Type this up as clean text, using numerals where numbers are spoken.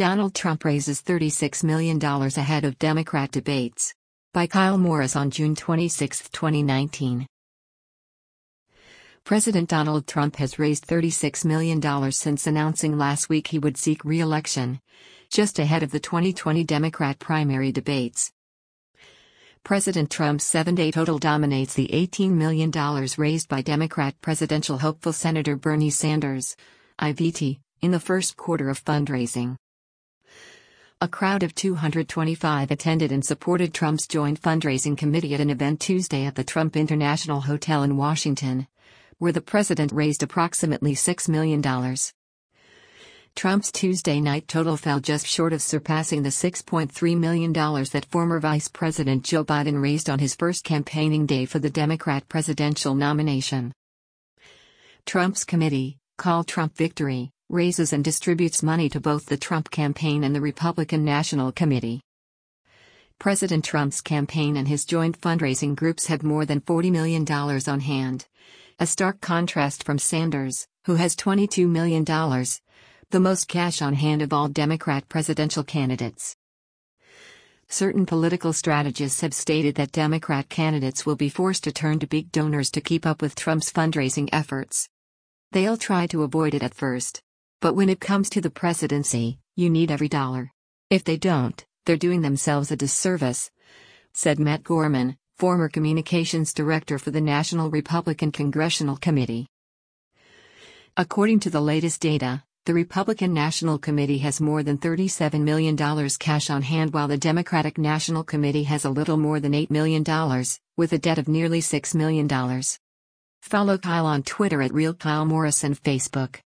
Donald Trump raises $36 million ahead of Democrat debates. By Kyle Morris on June 26, 2019. President Donald Trump has raised $36 million since announcing last week he would seek re-election, just ahead of the 2020 Democrat primary debates. President Trump's 7-day total dominates the $18 million raised by Democrat presidential hopeful Senator Bernie Sanders, IVT, in the first quarter of fundraising. A crowd of 225 attended and supported Trump's joint fundraising committee at an event Tuesday at the Trump International Hotel in Washington, where the president raised approximately $6 million. Trump's Tuesday night total fell just short of surpassing the $6.3 million that former Vice President Joe Biden raised on his first campaigning day for the Democrat presidential nomination. Trump's committee, called Trump Victory, raises and distributes money to both the Trump campaign and the Republican National Committee. President Trump's campaign and his joint fundraising groups have more than $40 million on hand, a stark contrast from Sanders, who has $22 million, the most cash on hand of all Democrat presidential candidates. Certain political strategists have stated that Democrat candidates will be forced to turn to big donors to keep up with Trump's fundraising efforts. They'll try to avoid it at first. But when it comes to the presidency, you need every dollar. If they don't, they're doing themselves a disservice, said Matt Gorman, former communications director for the National Republican Congressional Committee. According to the latest data, the Republican National Committee has more than $37 million cash on hand while the Democratic National Committee has a little more than $8 million, with a debt of nearly $6 million. Follow Kyle on Twitter at RealKyleMorris and Facebook.